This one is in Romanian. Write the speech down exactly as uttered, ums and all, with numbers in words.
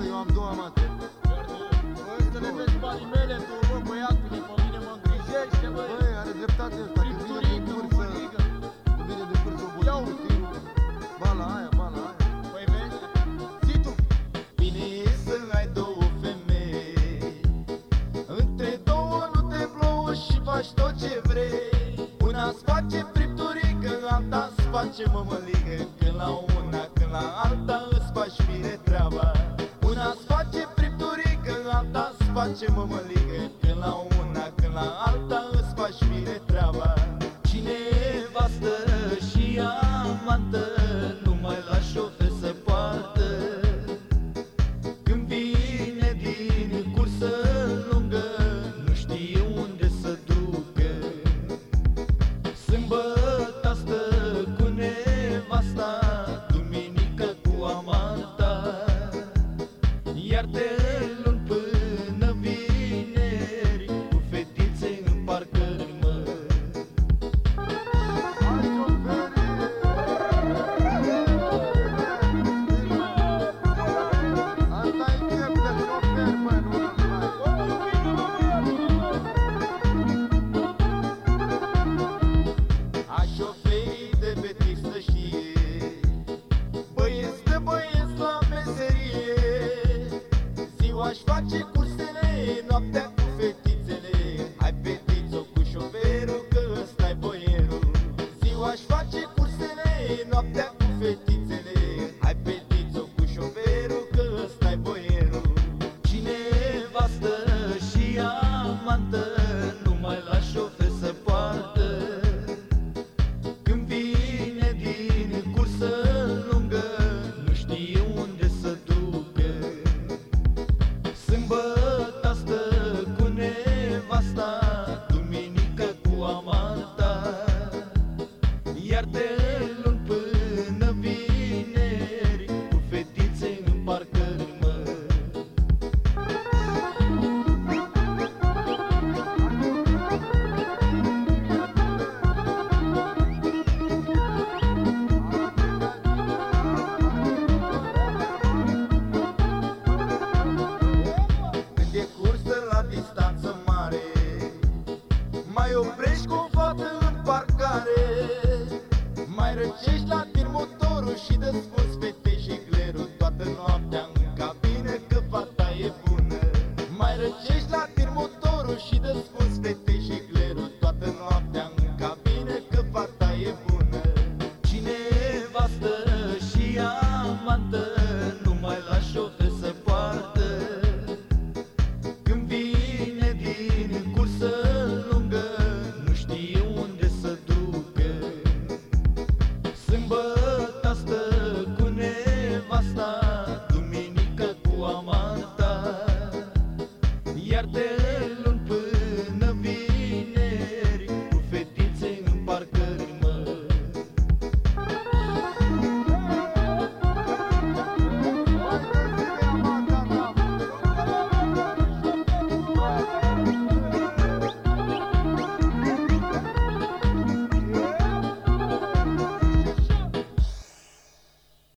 eu am două amante. Băi, să le vezi banii mele, tu, bă, băiatule, pe mine mă îngrijește, băi. Băi, are dreptate ăsta, când vine din cursă, când vine din cursă obosit, bala aia, bala aia. Păi vezi? Zi tu. Bine e să ai două femei, între două nu te plouă și faci tot ce vrei. Una-ți face fripturică, alta-ți face mămăligă, când la una, când la alta îți faci bine treaba. Una-ți face fripturică, alta-ți face mămăligă, când la una, când la alta îți faci bine treaba. Cine e vastă și amantă, nu mai lași o fe să poartă. Când vine din cursă lungă, nu știe unde să ducă. Sâmbătă stă cu nevasta, duminică cu amanta, iar de luni până vineri cu fetițe în parcări, mă. A șoferii de betic să știe, băieți de băieți la meserie. Ziua-și face cursele, noaptea cu fetițele. Hai fetițo cu șoferul, că ăsta-i boierul. Ziua-și face cursele, noaptea cu fetițele. Hai fetițo cu șoferul, că ăsta-i boierul. Cine vastă și amantă, nu mai lași o fe să poartă. Când vine din cursă lungă, nu știe unde să ducă. Sâmbătă stă cu nevasta, duminică cu amanta, iar de luni până vineri cu fetițe în parcări, mă. Când e cursă la distanță mare, mai oprești cu o fată în parcare, mai răcești la tir motorul și desfunzi fete și glerul toată noaptea în cabină, că fata e bună. Mai răcești la tir motorul și desfunzi fete și glerul toată noaptea în cabină, că fata e bună. Cine vastă și amantă,